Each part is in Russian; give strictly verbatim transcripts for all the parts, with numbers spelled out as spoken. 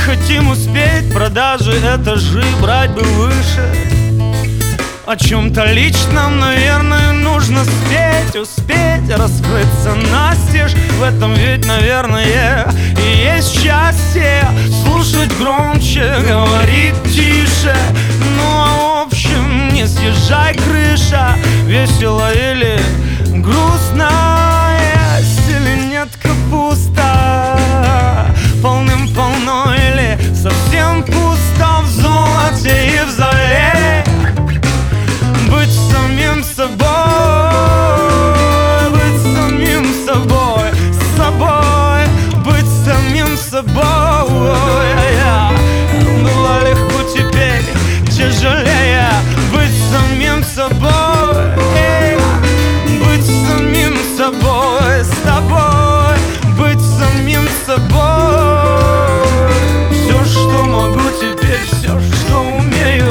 хотим успеть, продажи, этажи брать бы выше. О чем-то личном, наверное, нужно спеть, успеть раскрыться настежь. В этом ведь, наверное, и есть счастье. Слушать громче, говорить тише. Ну а в общем, не съезжай крыша. Весело или грустно, есть или нет капуста. Полным-полно или совсем пусто, в золоте и в зале. Быть самим собой, быть самим собой, с собой, быть самим собой. Было легко, теперь тяжелее быть самим собой, быть самим собой, с тобой, быть самим собой. Все, что могу теперь, все, что умею.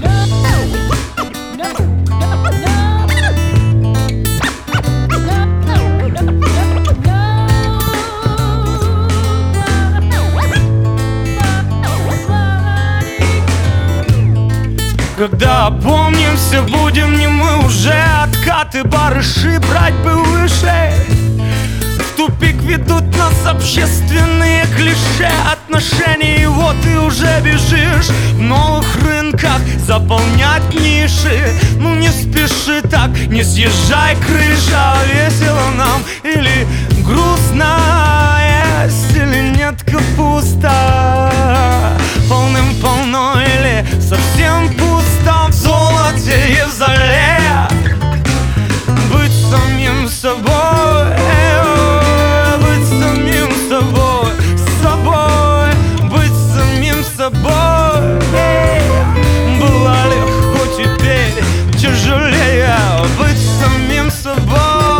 Когда опомнимся, будем не мы уже. Откаты, барыши брать бы выше. В тупик ведут нас общественные клише отношений. И вот ты уже бежишь в новых рынках заполнять ниши. Ну не спеши так, не съезжай крыша. Весело нам или грустно, есть или нет капуста. Полным-полно или совсем пусто, в золоте и в зале. Быть самим собой, быть самим собой, с собой, быть самим собой. Было легко, теперь тяжелее быть самим собой,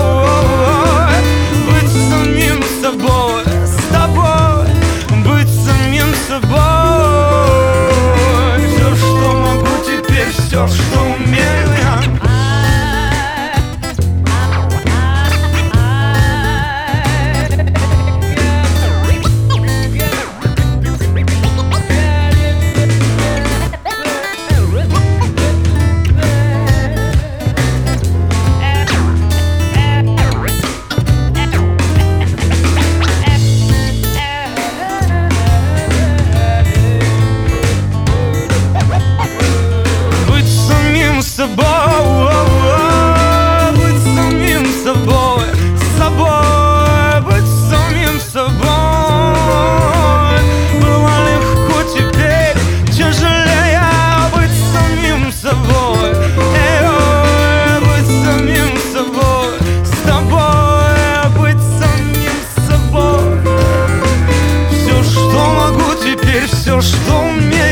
быть самим собой, с тобой, быть самим собой. Все, что могу теперь, все, что умею я. Быть самим собой, с собой, быть самим собой. Было легко, теперь тяжелее быть самим собой, быть самим собой, с тобой, быть самим собой. Все, что могу теперь, все, что умею.